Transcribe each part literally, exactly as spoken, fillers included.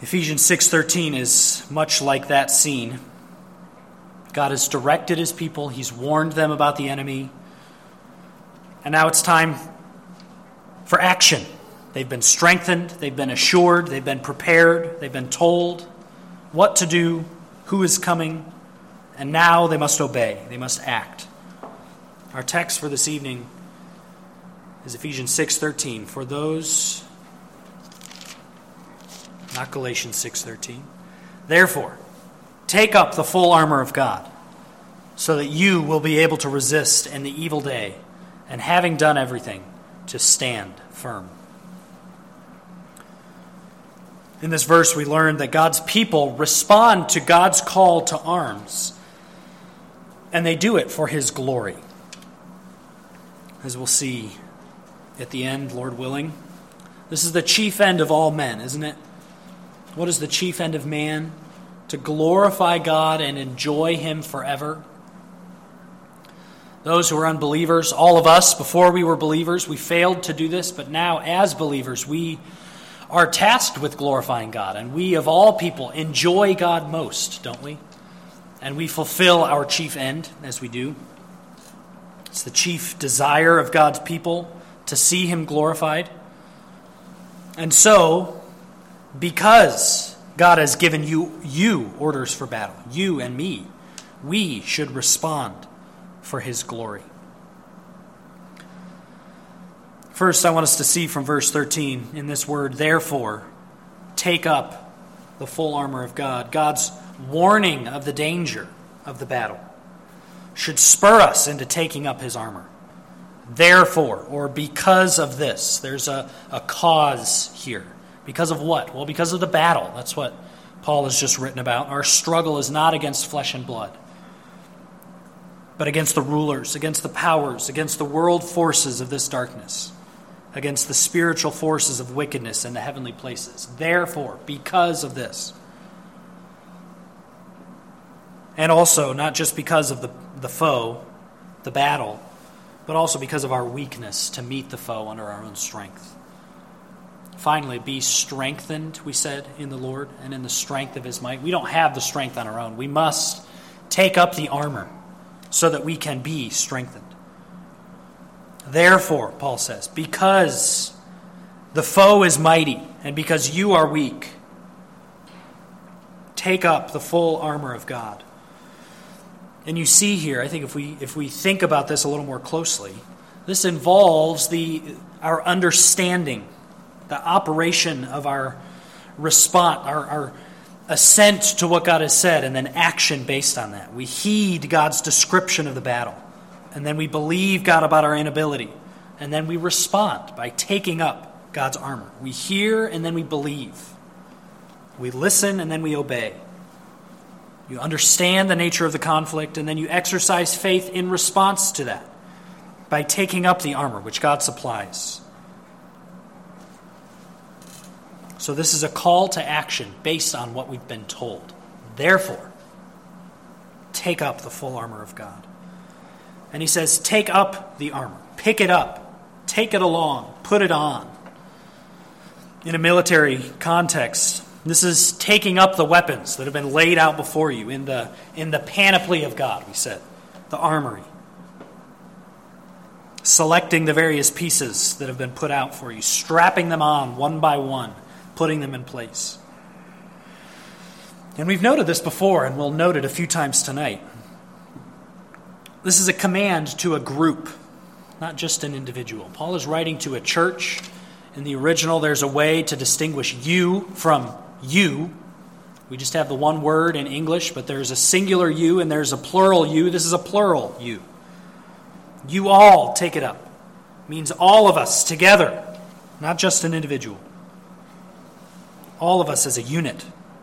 Ephesians six thirteen is much like that scene. God has directed his people. He's warned them about the enemy. And now it's time for action. They've been strengthened. They've been assured. They've been prepared. They've been told what to do, who is coming. And now they must obey. They must act. Our text for this evening is Ephesians six thirteen. For those, not Galatians six thirteen. Therefore, take up the full armor of God, so that you will be able to resist in the evil day, and having done everything, to stand firm. In this verse, we learn that God's people respond to God's call to arms, and they do it for his glory. As we'll see at the end, Lord willing, this is the chief end of all men, isn't it? What is the chief end of man? To glorify God and enjoy him forever. Those who are unbelievers, all of us, before we were believers, we failed to do this, but now as believers, we are tasked with glorifying God, and we of all people enjoy God most, don't we? And we fulfill our chief end as we do. It's the chief desire of God's people to see him glorified. And so, because God has given you, you orders for battle, you and me, we should respond for his glory. First, I want us to see from verse thirteen in this word, therefore, take up the full armor of God. God's warning of the danger of the battle should spur us into taking up his armor. Therefore, or because of this, there's a, a cause here. Because of what? Well, because of the battle. That's what Paul has just written about. Our struggle is not against flesh and blood, but against the rulers, against the powers, against the world forces of this darkness, against the spiritual forces of wickedness in the heavenly places. Therefore, because of this, and also not just because of the, the foe, the battle, but also because of our weakness to meet the foe under our own strength. Finally, be strengthened, we said, in the Lord and in the strength of his might. We don't have the strength on our own. We must take up the armor so that we can be strengthened. Therefore, Paul says, because the foe is mighty and because you are weak, take up the full armor of God. And you see here, I think if we if we think about this a little more closely, this involves the our understanding, the operation of our response, our, our assent to what God has said, and then action based on that. We heed God's description of the battle, and then we believe God about our inability, and then we respond by taking up God's armor. We hear, and then we believe. We listen, and then we obey. You understand the nature of the conflict, and then you exercise faith in response to that by taking up the armor which God supplies. So this is a call to action based on what we've been told. Therefore, take up the full armor of God. And he says, take up the armor. Pick it up. Take it along. Put it on. In a military context, this is taking up the weapons that have been laid out before you in the, in the panoply of God, we said, the armory. Selecting the various pieces that have been put out for you, strapping them on one by one, putting them in place. And we've noted this before, and we'll note it a few times tonight. This is a command to a group, not just an individual. Paul is writing to a church. In the original, there's a way to distinguish you from you. We just have the one word in English, but there's a singular you and there's a plural you. This is a plural you. You all take it up. It means all of us together, not just an individual. All of us as a unit.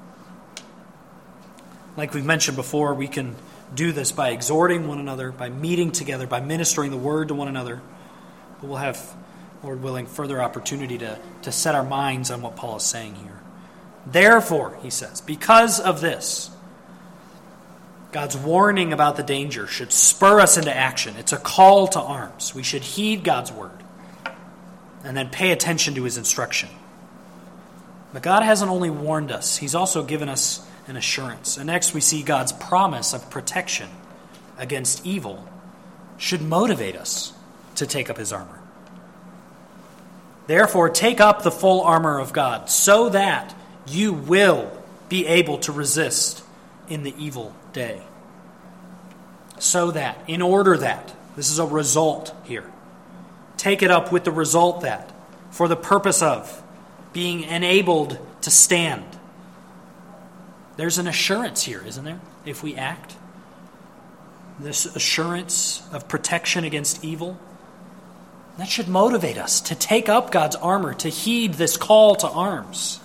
Like we've mentioned before, we can do this by exhorting one another, by meeting together, by ministering the word to one another. But we'll have, Lord willing, further opportunity to, to set our minds on what Paul is saying here. Therefore, he says, because of this, God's warning about the danger should spur us into action. It's a call to arms. We should heed God's word and then pay attention to his instruction. But God hasn't only warned us, he's also given us an assurance. And next we see God's promise of protection against evil should motivate us to take up his armor. Therefore, take up the full armor of God so that you will be able to resist in the evil day. So that, in order that, this is a result here. Take it up with the result that, for the purpose of being enabled to stand. There's an assurance here, isn't there, if we act? This assurance of protection against evil. That should motivate us to take up God's armor, to heed this call to arms,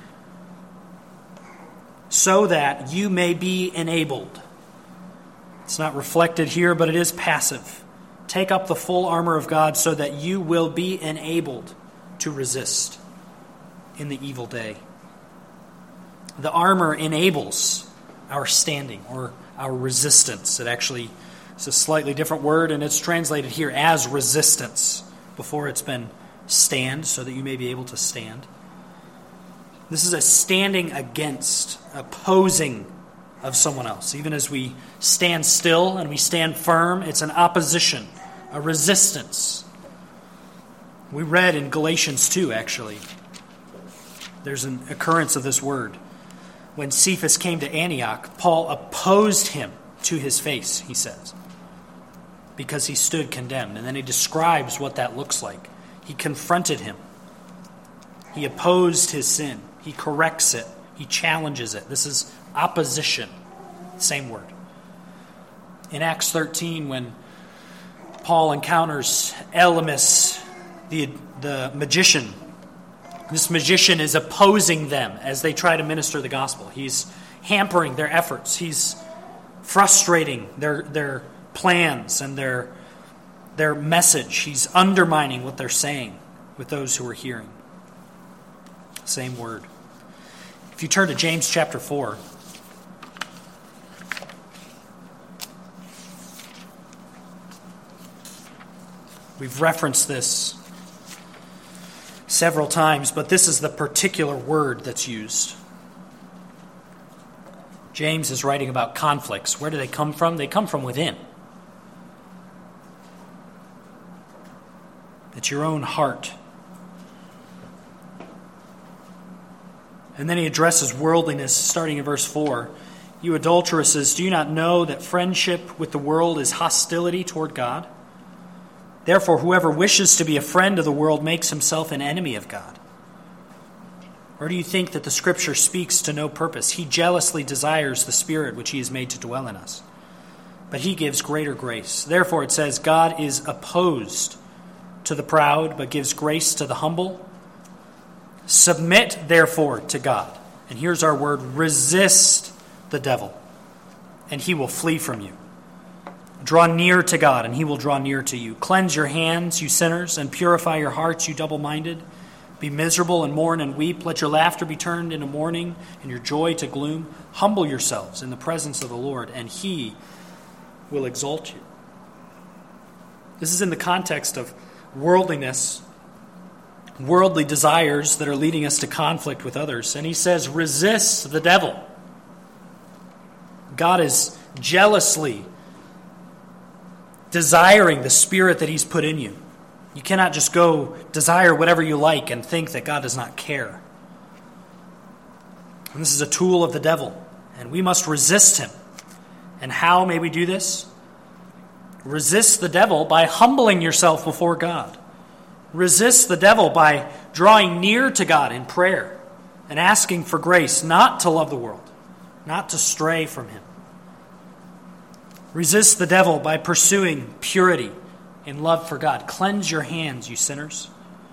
so that you may be enabled. It's not reflected here, but it is passive. Take up the full armor of God so that you will be enabled to resist in the evil day. The armor enables our standing or our resistance. It actually is a slightly different word, and it's translated here as resistance before it's been stand, so that you may be able to stand. This is a standing against, opposing of someone else. Even as we stand still and we stand firm, it's an opposition, a resistance. We read in Galatians two, actually, there's an occurrence of this word. When Cephas came to Antioch, Paul opposed him to his face, he says, because he stood condemned. And then he describes what that looks like. He confronted him. He opposed his sin. He corrects it. He challenges it. This is opposition. Same word. In Acts thirteen, when Paul encounters Elymas, the, the magician, this magician is opposing them as they try to minister the gospel. He's hampering their efforts. He's frustrating their their plans and their their message. He's undermining what they're saying with those who are hearing. Same word. If you turn to James chapter four, we've referenced this several times, but this is the particular word that's used. James is writing about conflicts. Where do they come from? They come from within. It's your own heart. And then he addresses worldliness, starting in verse four. You adulteresses, do you not know that friendship with the world is hostility toward God? Therefore, whoever wishes to be a friend of the world makes himself an enemy of God. Or do you think that the Scripture speaks to no purpose? He jealously desires the Spirit which he has made to dwell in us. But he gives greater grace. Therefore, it says, God is opposed to the proud, but gives grace to the humble. Submit, therefore, to God. And here's our word, resist the devil, and he will flee from you. Draw near to God, and he will draw near to you. Cleanse your hands, you sinners, and purify your hearts, you double-minded. Be miserable and mourn and weep. Let your laughter be turned into mourning and your joy to gloom. Humble yourselves in the presence of the Lord, and he will exalt you. This is in the context of worldliness, worldly desires that are leading us to conflict with others. And he says, resist the devil. God is jealously desiring the Spirit that he's put in you. You cannot just go desire whatever you like and think that God does not care. And this is a tool of the devil, and we must resist him. And how may we do this? Resist the devil by humbling yourself before God. Resist the devil by drawing near to God in prayer and asking for grace not to love the world, not to stray from him. Resist the devil by pursuing purity in love for God. Cleanse your hands, you sinners.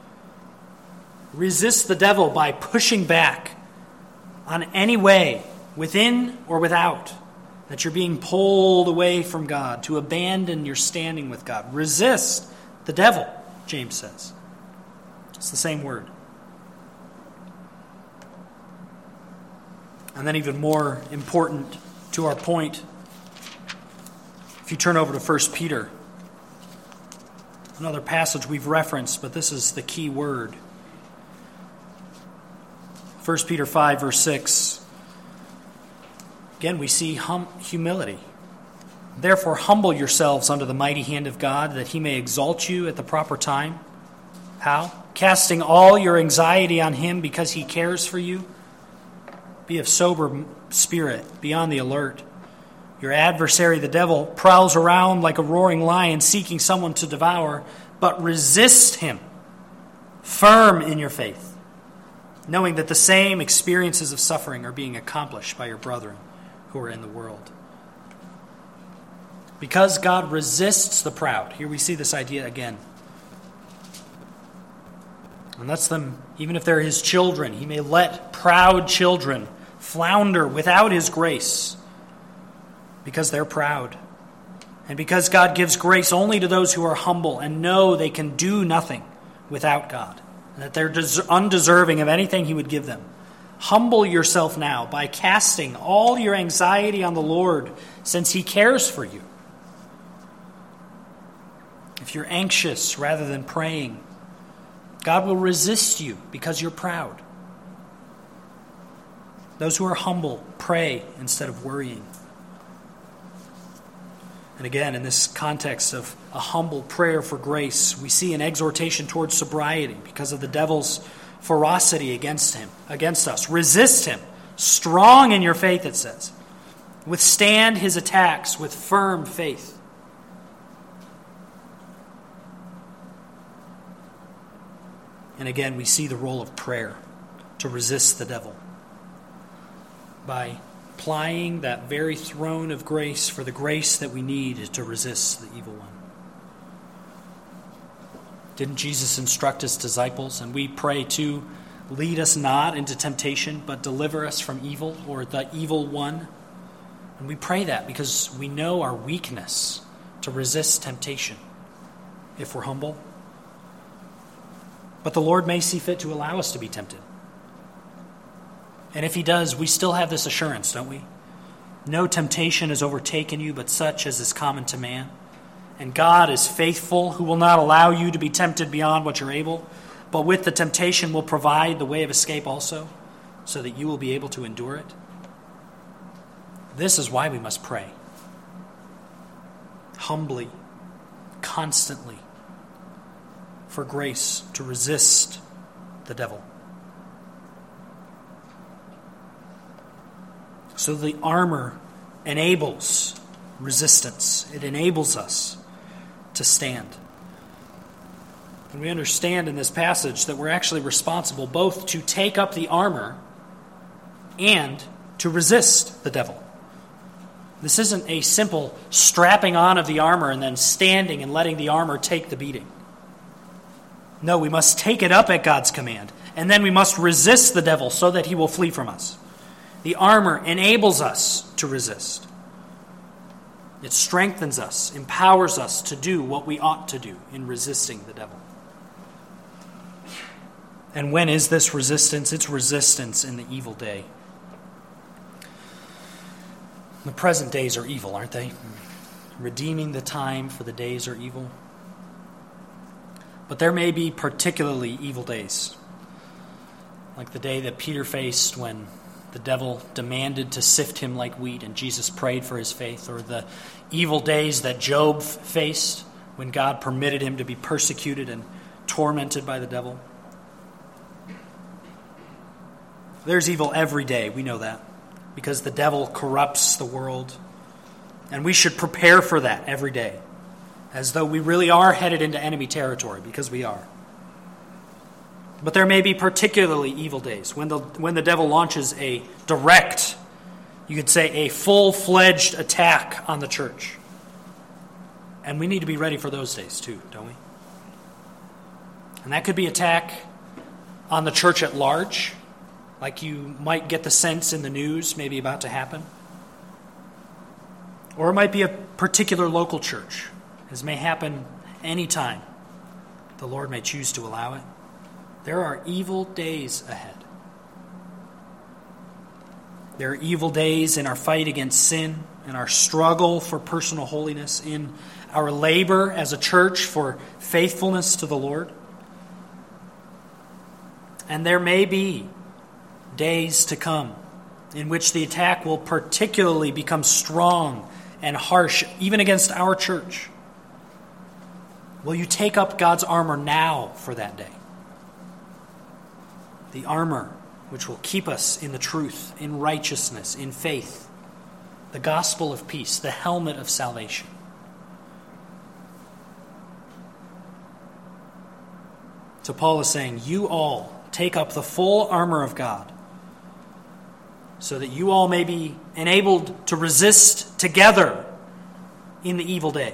Resist the devil by pushing back on any way, within or without, that you're being pulled away from God, to abandon your standing with God. Resist the devil, James says. It's the same word. And then even more important to our point, if you turn over to First Peter, another passage we've referenced, but this is the key word. First Peter five, verse six. Again, we see hum- humility. Therefore, humble yourselves under the mighty hand of God, that he may exalt you at the proper time. How? Casting all your anxiety on him because he cares for you. Be of sober spirit, be on the alert. Your adversary, the devil, prowls around like a roaring lion seeking someone to devour, but resist him, firm in your faith, knowing that the same experiences of suffering are being accomplished by your brethren who are in the world. Because God resists the proud. Here we see this idea again. And lets them, even if they're his children, he may let proud children flounder without his grace because they're proud. And because God gives grace only to those who are humble and know they can do nothing without God, and that they're des- undeserving of anything he would give them. Humble yourself now by casting all your anxiety on the Lord, since he cares for you. If you're anxious rather than praying, God will resist you because you're proud. Those who are humble pray instead of worrying. And again, in this context of a humble prayer for grace, we see an exhortation towards sobriety because of the devil's ferocity against him, against us. Resist him, strong in your faith, it says. Withstand his attacks with firm faith. And again, we see the role of prayer to resist the devil by applying that very throne of grace for the grace that we need to resist the evil one. Didn't Jesus instruct his disciples, and we pray too, lead us not into temptation, but deliver us from evil, or the evil one? And we pray that because we know our weakness to resist temptation if we're humble. But the Lord may see fit to allow us to be tempted. And if he does, we still have this assurance, don't we? No temptation has overtaken you, but such as is common to man. And God is faithful, who will not allow you to be tempted beyond what you're able, but with the temptation will provide the way of escape also, so that you will be able to endure it. This is why we must pray. Humbly, constantly, for grace to resist the devil. So the armor enables resistance. It enables us to stand. And we understand in this passage that we're actually responsible both to take up the armor and to resist the devil. This isn't a simple strapping on of the armor and then standing and letting the armor take the beating. No, we must take it up at God's command, and then we must resist the devil so that he will flee from us. The armor enables us to resist. It strengthens us, empowers us to do what we ought to do in resisting the devil. And when is this resistance? It's resistance in the evil day. The present days are evil, aren't they? Redeeming the time, for the days are evil. But there may be particularly evil days, like the day that Peter faced when the devil demanded to sift him like wheat and Jesus prayed for his faith, or the evil days that Job faced when God permitted him to be persecuted and tormented by the devil. There's evil every day, we know that, because the devil corrupts the world, and we should prepare for that every day, as though we really are headed into enemy territory, because we are. But there may be particularly evil days when the when the devil launches a direct, you could say a full-fledged attack on the church. And we need to be ready for those days too, don't we? And that could be attack on the church at large, like you might get the sense in the news maybe about to happen. Or it might be a particular local church, as may happen anytime the Lord may choose to allow it. There are evil days ahead. There are evil days in our fight against sin, in our struggle for personal holiness, in our labor as a church for faithfulness to the Lord. And there may be days to come, in which the attack will particularly become strong and harsh, even against our church? Will you take up God's armor now for that day? The armor which will keep us in the truth, in righteousness, in faith, the gospel of peace, the helmet of salvation. So Paul is saying, you all take up the full armor of God so that you all may be enabled to resist together in the evil day.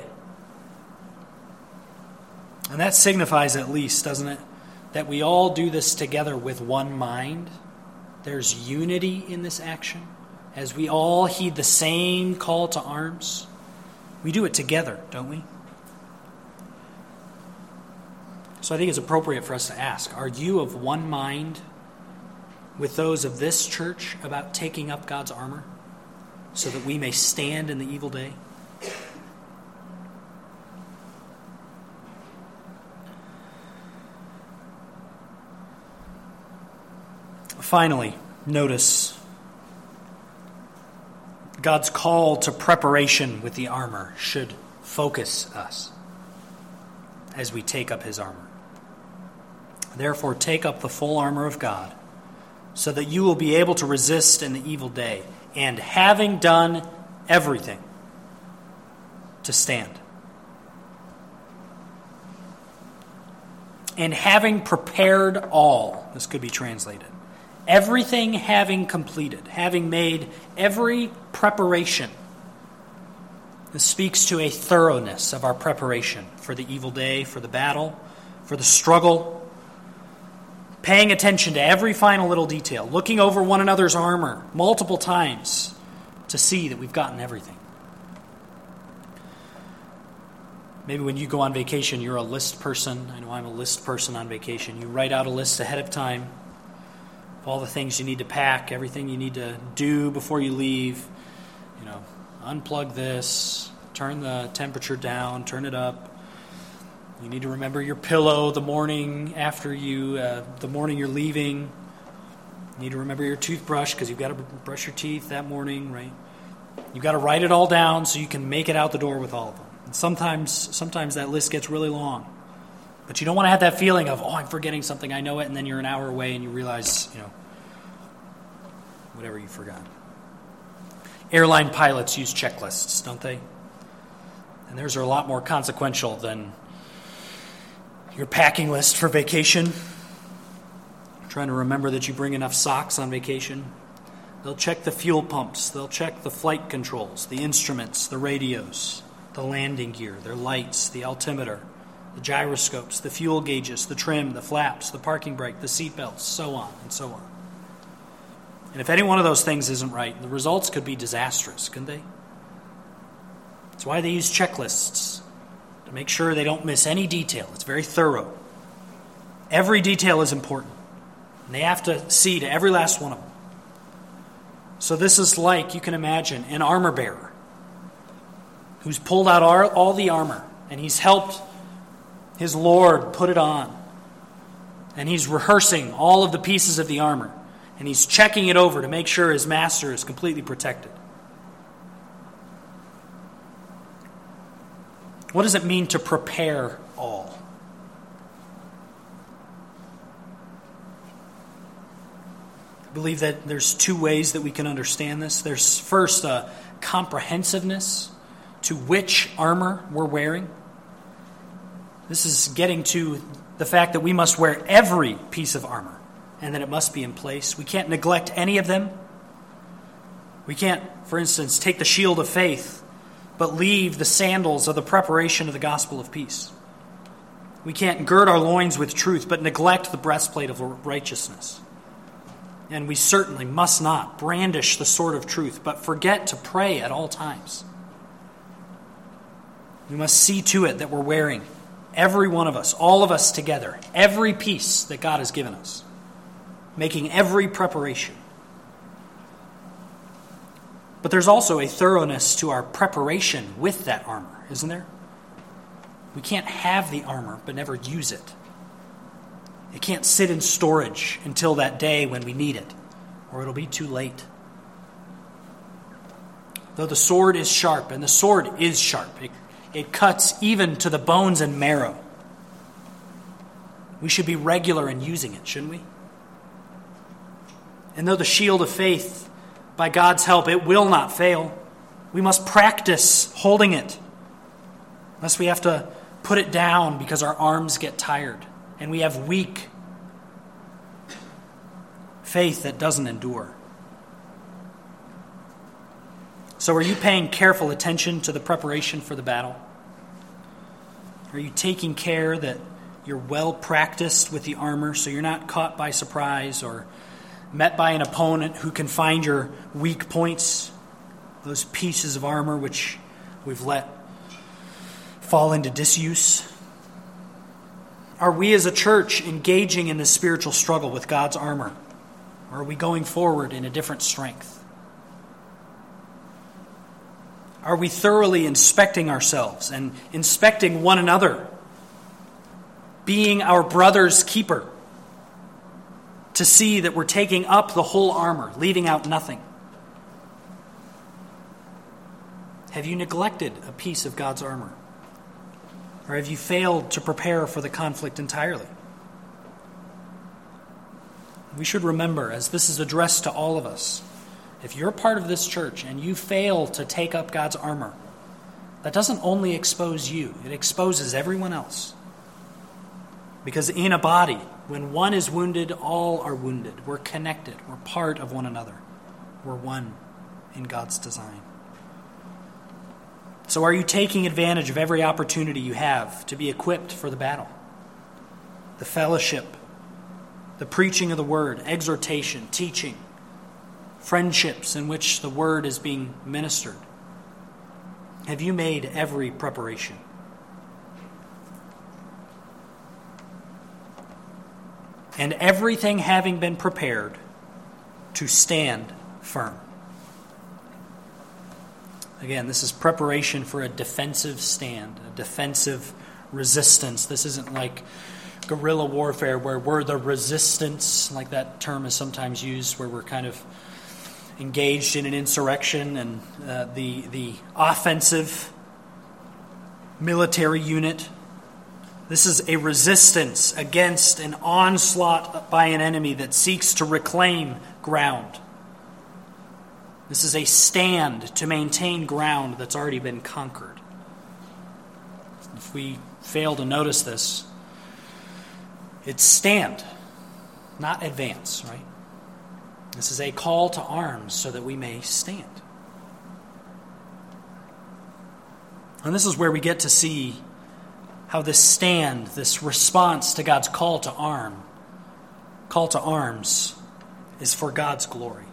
And that signifies at least, doesn't it, that we all do this together with one mind. There's unity in this action. As we all heed the same call to arms, we do it together, don't we? So I think it's appropriate for us to ask, are you of one mind with those of this church about taking up God's armor so that we may stand in the evil day? Finally, notice God's call to preparation with the armor should focus us as we take up his armor. Therefore, take up the full armor of God, so that you will be able to resist in the evil day, and having done everything, to stand. And having prepared all, this could be translated, everything having completed, having made every preparation. This speaks to a thoroughness of our preparation for the evil day, for the battle, for the struggle. Paying attention to every final little detail, looking over one another's armor multiple times to see that we've gotten everything. Maybe when you go on vacation, you're a list person. I know I'm a list person on vacation. You write out a list ahead of time of all the things you need to pack, everything you need to do before you leave. You know, unplug this, turn the temperature down, turn it up. You need to remember your pillow the morning after you, uh, the morning you're leaving. You need to remember your toothbrush because you've got to brush your teeth that morning, right? You've got to write it all down so you can make it out the door with all of them. And sometimes, sometimes that list gets really long. But you don't want to have that feeling of, oh, I'm forgetting something, I know it, and then you're an hour away and you realize, you know, whatever you forgot. Airline pilots use checklists, don't they? And theirs are a lot more consequential than your packing list for vacation. Trying to remember that you bring enough socks on vacation. They'll check the fuel pumps. They'll check the flight controls, the instruments, the radios, the landing gear, their lights, the altimeter, the gyroscopes, the fuel gauges, the trim, the flaps, the parking brake, the seat belts, so on and so on. And if any one of those things isn't right, the results could be disastrous, couldn't they? That's why they use checklists, to make sure they don't miss any detail. It's very thorough. Every detail is important. And they have to see to every last one of them. So this is like, you can imagine, an armor bearer who's pulled out all, all the armor, and he's helped his Lord put it on. And he's rehearsing all of the pieces of the armor, and he's checking it over to make sure his master is completely protected. What does it mean to prepare all? I believe that there's two ways that we can understand this. There's first a comprehensiveness to which armor we're wearing. This is getting to the fact that we must wear every piece of armor and that it must be in place. We can't neglect any of them. We can't, for instance, take the shield of faith but leave the sandals of the preparation of the gospel of peace. We can't gird our loins with truth, but neglect the breastplate of righteousness. And we certainly must not brandish the sword of truth, but forget to pray at all times. We must see to it that we're wearing, every one of us, all of us together, every piece that God has given us, making every preparation. But there's also a thoroughness to our preparation with that armor, isn't there? We can't have the armor but never use it. It can't sit in storage until that day when we need it. or it'll be too late. Though the sword is sharp, and the sword is sharp, it, it cuts even to the bones and marrow. We should be regular in using it, shouldn't we? And though the shield of faith, by God's help, it will not fail, we must practice holding it, lest we have to put it down because our arms get tired and we have weak faith that doesn't endure. So are you paying careful attention to the preparation for the battle? Are you taking care that you're well practiced with the armor so you're not caught by surprise or met by an opponent who can find your weak points, those pieces of armor which we've let fall into disuse? Are we as a church engaging in this spiritual struggle with God's armor? Or are we going forward in a different strength? Are we thoroughly inspecting ourselves and inspecting one another, being our brother's keeper, to see that we're taking up the whole armor, leaving out nothing? Have you neglected a piece of God's armor? Or have you failed to prepare for the conflict entirely? We should remember, as this is addressed to all of us, if you're a part of this church and you fail to take up God's armor, that doesn't only expose you, it exposes everyone else. Because in a body, when one is wounded, all are wounded. We're connected. We're part of one another. We're one in God's design. So are you taking advantage of every opportunity you have to be equipped for the battle? The fellowship, the preaching of the word, exhortation, teaching, friendships in which the word is being ministered. Have you made every preparation? And everything having been prepared, to stand firm. Again, this is preparation for a defensive stand, a defensive resistance. This isn't like guerrilla warfare where we're the resistance, like that term is sometimes used, where we're kind of engaged in an insurrection and uh, the the offensive military unit. This is a resistance against an onslaught by an enemy that seeks to reclaim ground. This is a stand to maintain ground that's already been conquered. If we fail to notice this, it's stand, not advance, right? This is a call to arms so that we may stand. And this is where we get to see how this stand, this response to God's call to arm, call to arms, is for God's glory.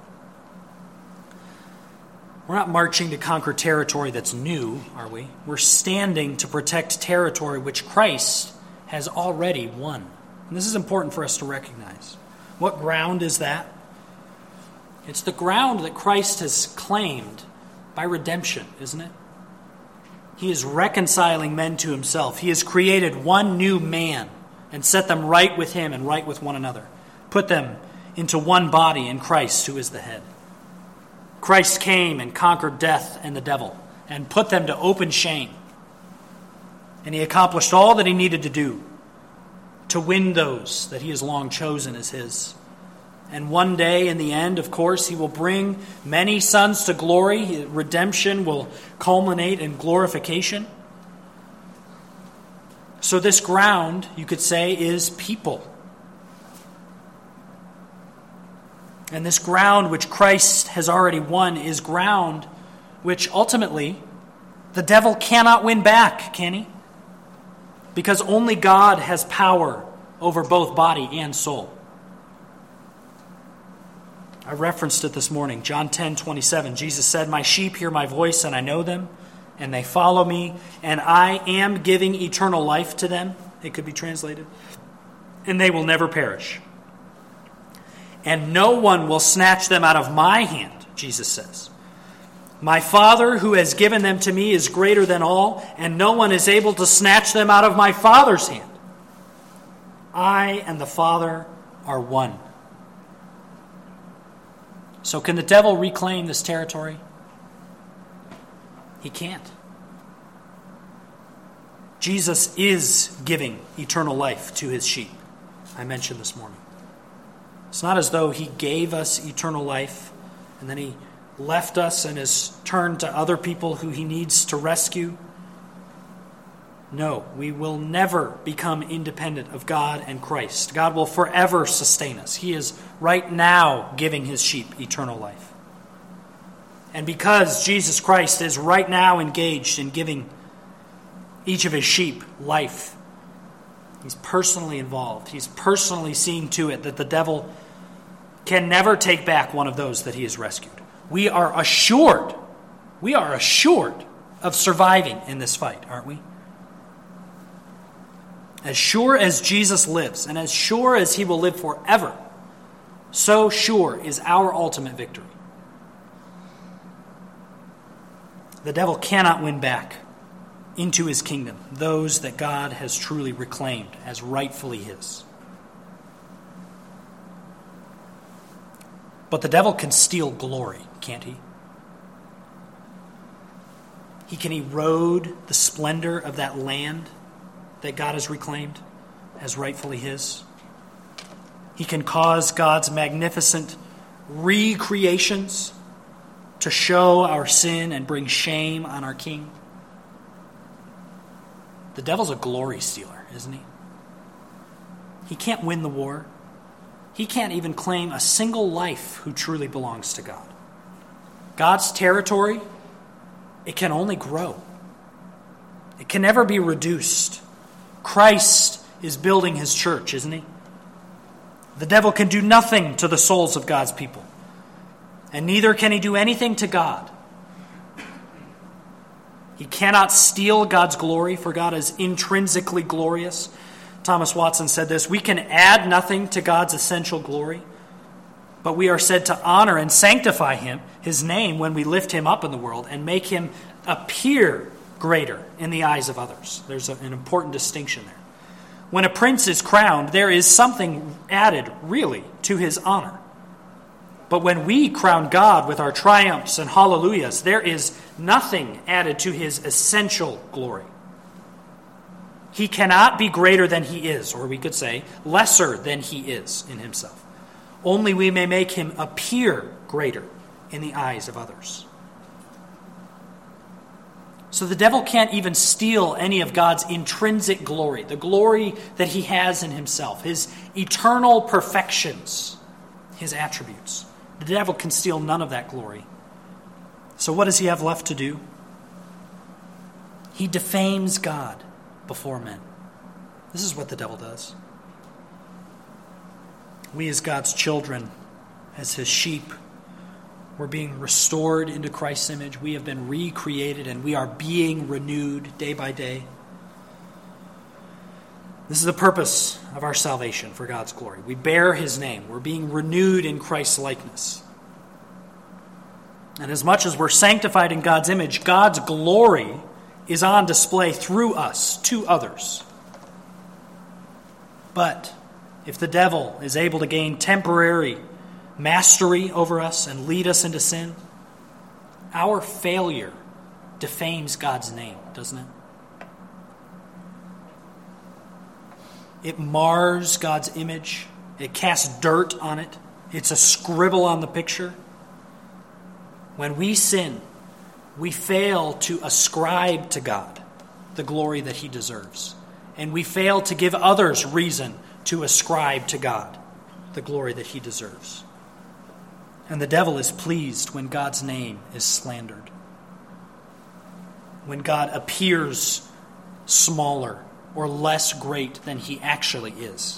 We're not marching to conquer territory that's new, are we? We're standing to protect territory which Christ has already won. And this is important for us to recognize. What ground is that? It's the ground that Christ has claimed by redemption, isn't it? He is reconciling men to himself. He has created one new man and set them right with him and right with one another. Put them into one body in Christ, who is the head. Christ came and conquered death and the devil and put them to open shame. And he accomplished all that he needed to do to win those that he has long chosen as his. And one day, in the end, of course, he will bring many sons to glory. Redemption will culminate in glorification. So this ground, you could say, is people. And this ground which Christ has already won is ground which ultimately the devil cannot win back, can he? Because only God has power over both body and soul. I referenced it this morning, John ten twenty-seven. Jesus said, "My sheep hear my voice, and I know them, and they follow me, and I am giving eternal life to them." It could be translated. "And they will never perish. And no one will snatch them out of my hand," Jesus says. "My Father who has given them to me is greater than all, and no one is able to snatch them out of my Father's hand. I and the Father are one." So can the devil reclaim this territory? He can't. Jesus is giving eternal life to his sheep, I mentioned this morning. It's not as though he gave us eternal life and then he left us and has turned to other people who he needs to rescue. No, we will never become independent of God and Christ. God will forever sustain us. He is right now giving his sheep eternal life. And because Jesus Christ is right now engaged in giving each of his sheep life, he's personally involved. He's personally seeing to it that the devil can never take back one of those that he has rescued. We are assured, we are assured of surviving in this fight, aren't we? As sure as Jesus lives, and as sure as he will live forever, so sure is our ultimate victory. The devil cannot win back into his kingdom those that God has truly reclaimed as rightfully his. But the devil can steal glory, can't he? He can erode the splendor of that land that God has reclaimed as rightfully his. He can cause God's magnificent recreations to show our sin and bring shame on our King. The devil's a glory stealer, isn't he? He can't win the war. He can't even claim a single life who truly belongs to God. God's territory, it can only grow. It can never be reduced. Christ is building his church, isn't he? The devil can do nothing to the souls of God's people. And neither can he do anything to God. He cannot steal God's glory, for God is intrinsically glorious. Thomas Watson said this: we can add nothing to God's essential glory, but we are said to honor and sanctify him, his name, when we lift him up in the world and make him appear greater in the eyes of others. There's a, an important distinction there. When a prince is crowned, there is something added, really, to his honor. But when we crown God with our triumphs and hallelujahs, there is nothing added to his essential glory. He cannot be greater than he is, or we could say lesser than he is in himself. Only we may make him appear greater in the eyes of others. So the devil can't even steal any of God's intrinsic glory, the glory that he has in himself, his eternal perfections, his attributes. The devil can steal none of that glory. So what does he have left to do? He defames God before men. This is what the devil does. We as God's children, as his sheep, we're being restored into Christ's image. We have been recreated and we are being renewed day by day. This is the purpose of our salvation for God's glory. We bear his name. We're being renewed in Christ's likeness. And as much as we're sanctified in God's image, God's glory is on display through us to others. But if the devil is able to gain temporary mastery over us and lead us into sin, our failure defames God's name, doesn't it? It mars God's image. It casts dirt on it. It's a scribble on the picture. When we sin, we fail to ascribe to God the glory that he deserves. And we fail to give others reason to ascribe to God the glory that he deserves. And the devil is pleased when God's name is slandered. When God appears smaller or less great than he actually is.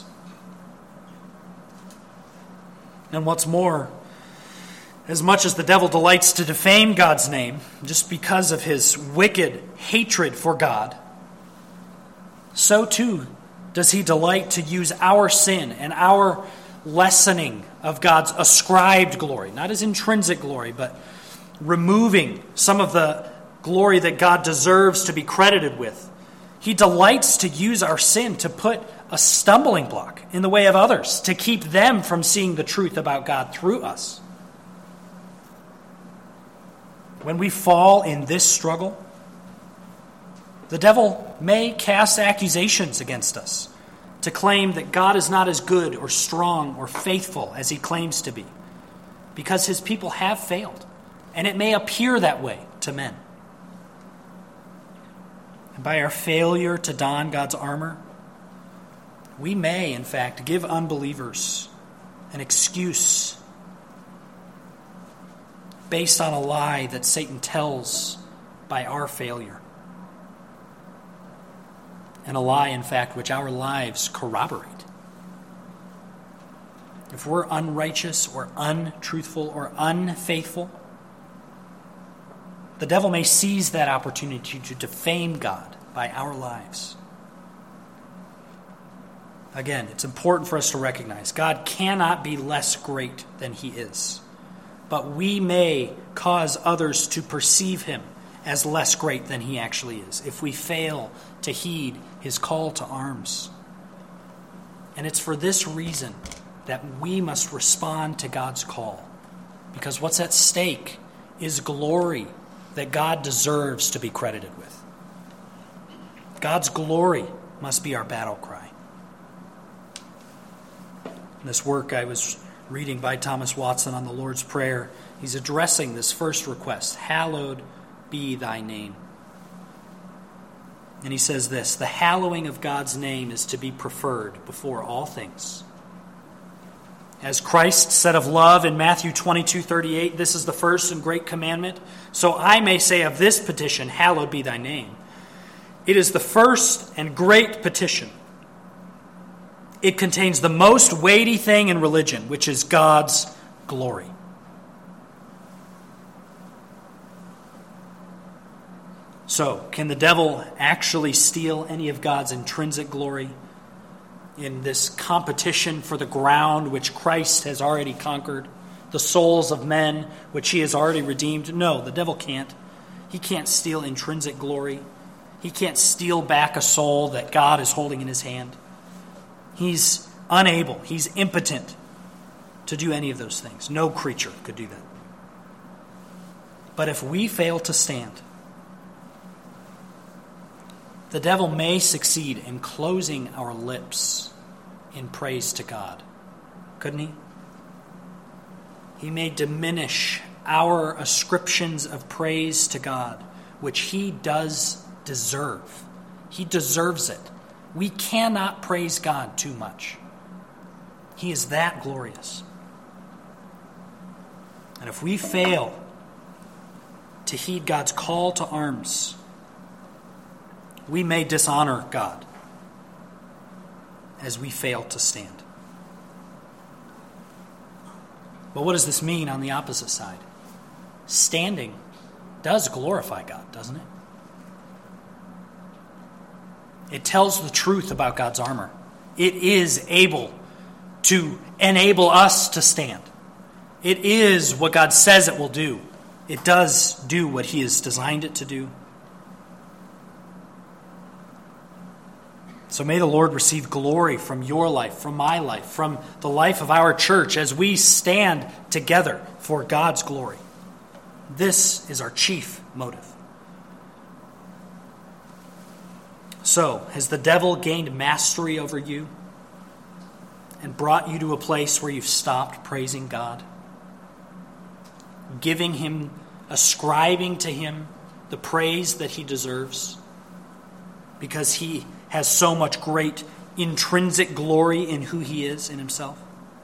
And what's more, as much as the devil delights to defame God's name just because of his wicked hatred for God, so too does he delight to use our sin and our lessening of God's ascribed glory, not his intrinsic glory, but removing some of the glory that God deserves to be credited with. He delights to use our sin to put a stumbling block in the way of others, to keep them from seeing the truth about God through us. when we fall in this struggle, the devil may cast accusations against us to claim that God is not as good or strong or faithful as he claims to be, because his people have failed, and it may appear that way to men. And by our failure to don God's armor, we may, in fact, give unbelievers an excuse based on a lie that Satan tells by our failure. And a lie, in fact, which our lives corroborate. If we're unrighteous or untruthful or unfaithful, the devil may seize that opportunity to defame God by our lives. Again, it's important for us to recognize God cannot be less great than he is. But we may cause others to perceive him as less great than he actually is if we fail to heed his call to arms. And it's for this reason that we must respond to God's call. Because what's at stake is glory that God deserves to be credited with. God's glory must be our battle cry. In this work I was reading by Thomas Watson on the Lord's Prayer, he's addressing this first request, hallowed be thy name. And he says this, the hallowing of God's name is to be preferred before all things. As Christ said of love in Matthew twenty-two thirty-eight, this is the first and great commandment. So I may say of this petition, hallowed be thy name. It is the first and great petition. It contains the most weighty thing in religion, which is God's glory. So, can the devil actually steal any of God's intrinsic glory in this competition for the ground which Christ has already conquered, the souls of men which he has already redeemed? No, the devil can't. He can't steal intrinsic glory. He can't steal back a soul that God is holding in his hand. He's unable, he's impotent to do any of those things. No creature could do that. But if we fail to stand, the devil may succeed in closing our lips in praise to God. Couldn't he? He may diminish our ascriptions of praise to God, which he does deserve. He deserves it. We cannot praise God too much. He is that glorious. And if we fail to heed God's call to arms, we may dishonor God as we fail to stand. But what does this mean on the opposite side? Standing does glorify God, doesn't it? It tells the truth about God's armor. It is able to enable us to stand. It is what God says it will do. It does do what he has designed it to do. So may the Lord receive glory from your life, from my life, from the life of our church as we stand together for God's glory. This is our chief motive. So, has the devil gained mastery over you and brought you to a place where you've stopped praising God? Giving him, ascribing to him the praise that he deserves? Because he has so much great intrinsic glory in who he is in himself?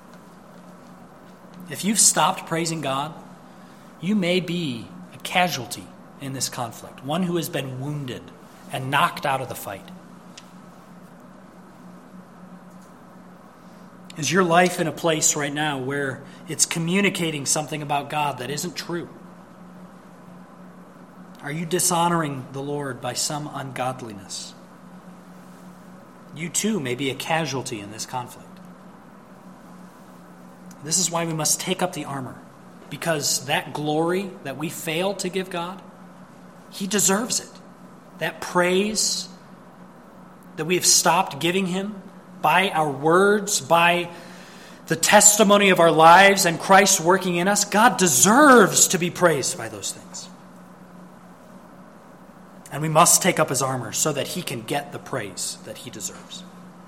If you've stopped praising God, you may be a casualty in this conflict, one who has been wounded and knocked out of the fight. Is your life in a place right now where it's communicating something about God that isn't true? Are you dishonoring the Lord by some ungodliness? You too may be a casualty in this conflict. This is why we must take up the armor, because that glory that we fail to give God, he deserves it. That praise that we have stopped giving him by our words, by the testimony of our lives and Christ working in us, God deserves to be praised by those things. And we must take up his armor so that he can get the praise that he deserves.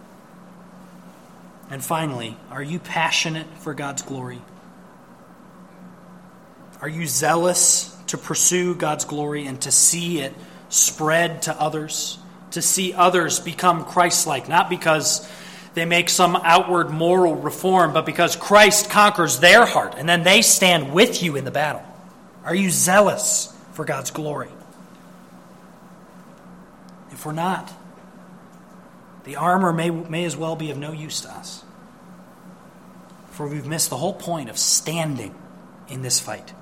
And finally, are you passionate for God's glory? Are you zealous to pursue God's glory and to see it spread to others? To see others become Christ-like, not because they make some outward moral reform, but because Christ conquers their heart, and then they stand with you in the battle. Are you zealous for God's glory? If we're not, the armor may, may as well be of no use to us. For we've missed the whole point of standing in this fight.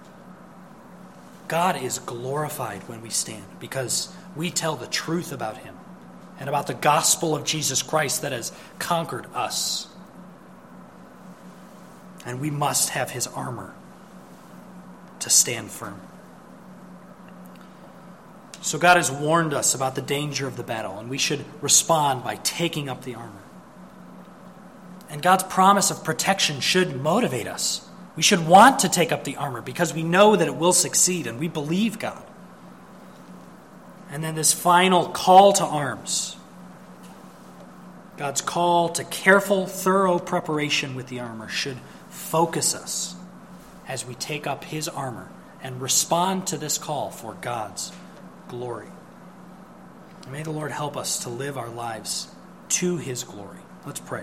God is glorified when we stand because we tell the truth about him and about the gospel of Jesus Christ that has conquered us. And we must have his armor to stand firm. So God has warned us about the danger of the battle, and we should respond by taking up the armor. And God's promise of protection should motivate us. We should want to take up the armor because we know that it will succeed, and we believe God. And then this final call to arms, God's call to careful, thorough preparation with the armor should focus us as we take up his armor and respond to this call for God's glory. And may the Lord help us to live our lives to his glory. Let's pray.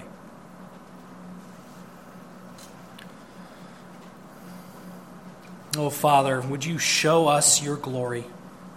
Oh, Father, would you show us your glory?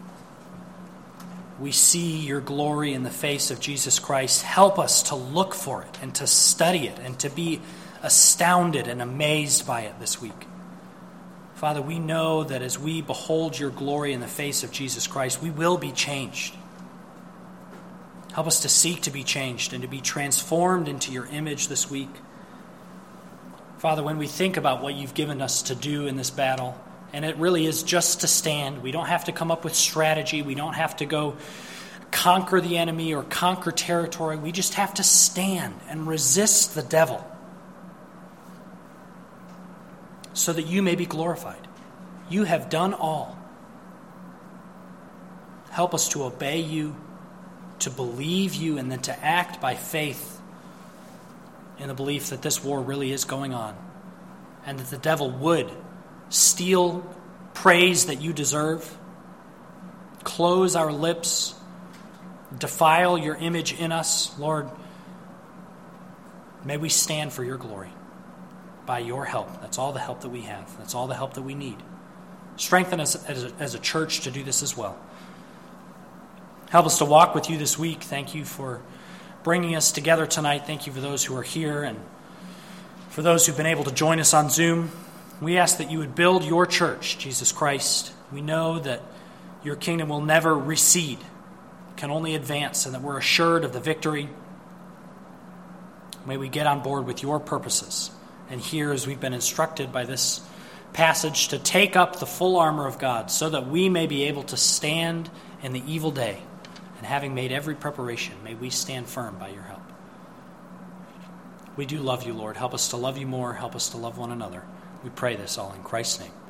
We see your glory in the face of Jesus Christ. Help us to look for it and to study it and to be astounded and amazed by it this week. Father, we know that as we behold your glory in the face of Jesus Christ, we will be changed. Help us to seek to be changed and to be transformed into your image this week. Father, when we think about what you've given us to do in this battle, and it really is just to stand. We don't have to come up with strategy. We don't have to go conquer the enemy or conquer territory. We just have to stand and resist the devil so that you may be glorified. You have done all. Help us to obey you, to believe you, and then to act by faith in the belief that this war really is going on and that the devil would steal praise that you deserve, close our lips, defile your image in us. Lord, may we stand for your glory by your help. That's all the help that we have. That's all the help that we need. Strengthen us as a, as a church to do this as well. Help us to walk with you this week. Thank you for bringing us together tonight. Thank you for those who are here and for those who've been able to join us on Zoom. We ask that you would build your church, Jesus Christ. We know that your kingdom will never recede, can only advance, and that we're assured of the victory. May we get on board with your purposes and hear, as we've been instructed by this passage, to take up the full armor of God so that we may be able to stand in the evil day. And having made every preparation, may we stand firm by your help. We do love you, Lord. Help us to love you more. Help us to love one another. We pray this all in Christ's name.